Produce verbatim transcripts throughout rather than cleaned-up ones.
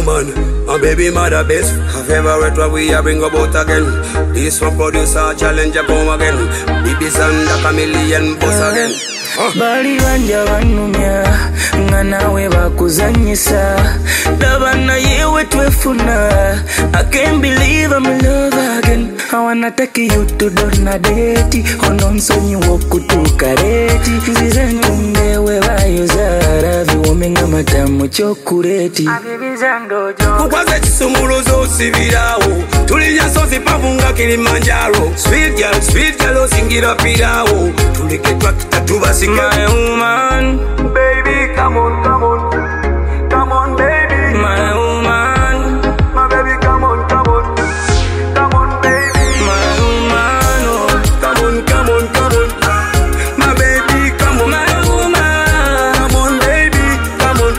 woman, my baby mother best. Have favorite what we are bring about again. This one producer challenge upon again. Baby Sanda chameleon boss again. Bali banja banumya nga nawe bakuzanyisa dabana yewe twefuna. I can't believe I'm in love again. I wanna take you to Donadeti ononsonyi wokutukareti zizenungewe bayozara viwomenga matamu chokureti kukwaze chisumuluzo osibirawo tulinya sozi pavunga Kilimanjaro. Sweet girl, sweet girl osingira pirawo tuleke twakitatuba. My woman, baby, come on, come on, come on, baby. My woman, my baby, come on, come on, come on, baby. My woman, oh, come on, come on, come on, my baby, come on, my woman, come on, baby, come on,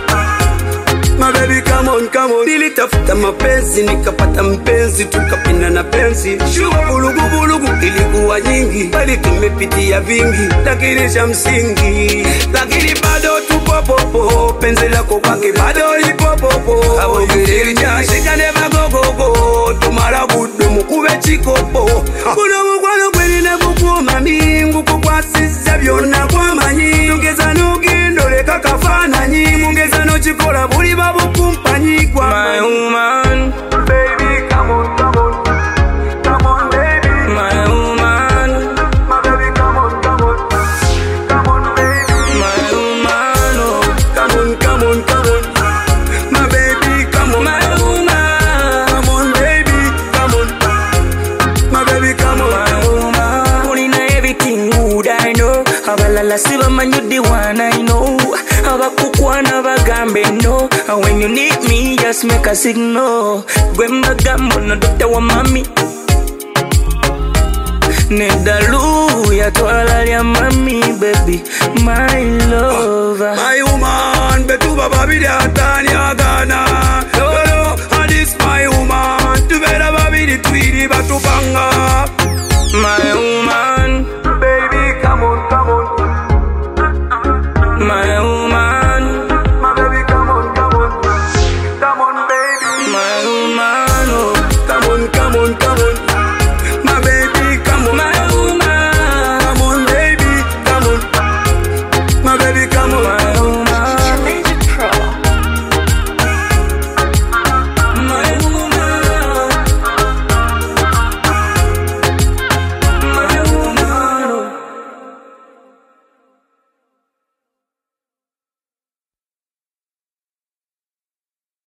my baby, come on, come on. Nilitafuta mapenzi nikapata mpenzi tukapenda na penzi. Shua bulugu bulugu ilikuwa nyingi, bali tumepitia vingi, lakini cha msingi, lakini bado tupo popo. Penzi lako kwake bado lipo popo. Abogiri jashe jane magogogo tumara budu mukube chikopo. Kuno mukwano kweli na kukuma mingu kukwasisa byonna kwa manyi. Ungeza nugindo leka kafana nyi mungeza no chikola buli babu kumpanyi kwa. My woman, baby, come on, come on, come on, baby. My woman, my baby, come on, come on, come on, baby. My woman, oh, come on, come on, come on, my baby, come on, my woman, come on, baby, come on, my baby, come on, my woman. Pulling everything good I know. Abalala siba man you the one I know. Abakukwana bagambe no. And when you need me, just make a signal. Gwemba gambo no doctor wa mami. Nedalu ya twala ya mami, baby, my lover. My woman, betu baba bida tanya gana. No, no, and this my woman. Tu beda babi di twiri batupanga. My woman.